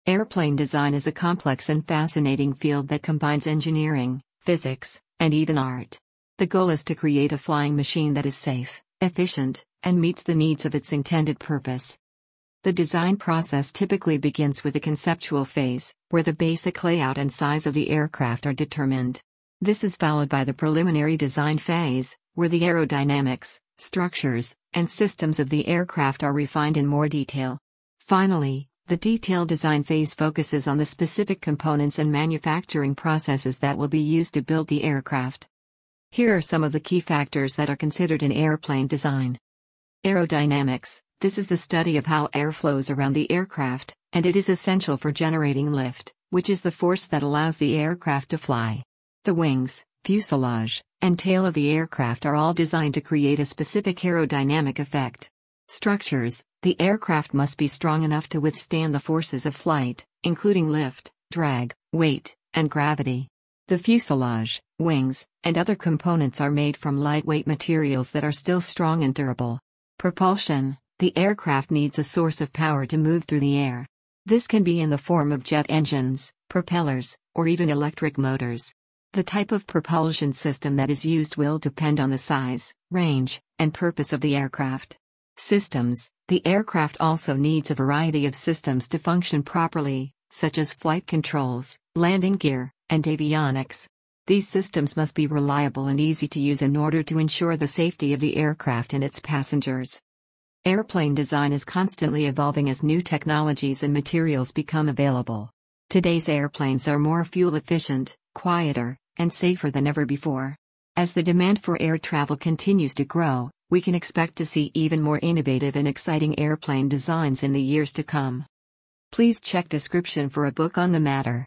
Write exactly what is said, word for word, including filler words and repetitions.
Airplane design is a complex and fascinating field that combines engineering, physics, and even art. The goal is to create a flying machine that is safe, efficient, and meets the needs of its intended purpose. The design process typically begins with the conceptual phase, where the basic layout and size of the aircraft are determined. This is followed by the preliminary design phase, where the aerodynamics, structures, and systems of the aircraft are refined in more detail. Finally, the detailed design phase focuses on the specific components and manufacturing processes that will be used to build the aircraft. Here are some of the key factors that are considered in airplane design. Aerodynamics. This is the study of how air flows around the aircraft, and it is essential for generating lift, which is the force that allows the aircraft to fly. The wings, fuselage, and tail of the aircraft are all designed to create a specific aerodynamic effect. Structures. The aircraft must be strong enough to withstand the forces of flight, including lift, drag, weight, and gravity. The fuselage, wings, and other components are made from lightweight materials that are still strong and durable. Propulsion. The aircraft needs a source of power to move through the air. This can be in the form of jet engines, propellers, or even electric motors. The type of propulsion system that is used will depend on the size, range, and purpose of the aircraft. Systems. The aircraft also needs a variety of systems to function properly, such as flight controls, landing gear, and avionics. These systems must be reliable and easy to use in order to ensure the safety of the aircraft and its passengers. Airplane design is constantly evolving as new technologies and materials become available. Today's airplanes are more fuel efficient, quieter, and safer than ever before. As the demand for air travel continues to grow, we can expect to see even more innovative and exciting airplane designs in the years to come. Please check description for a book on the matter.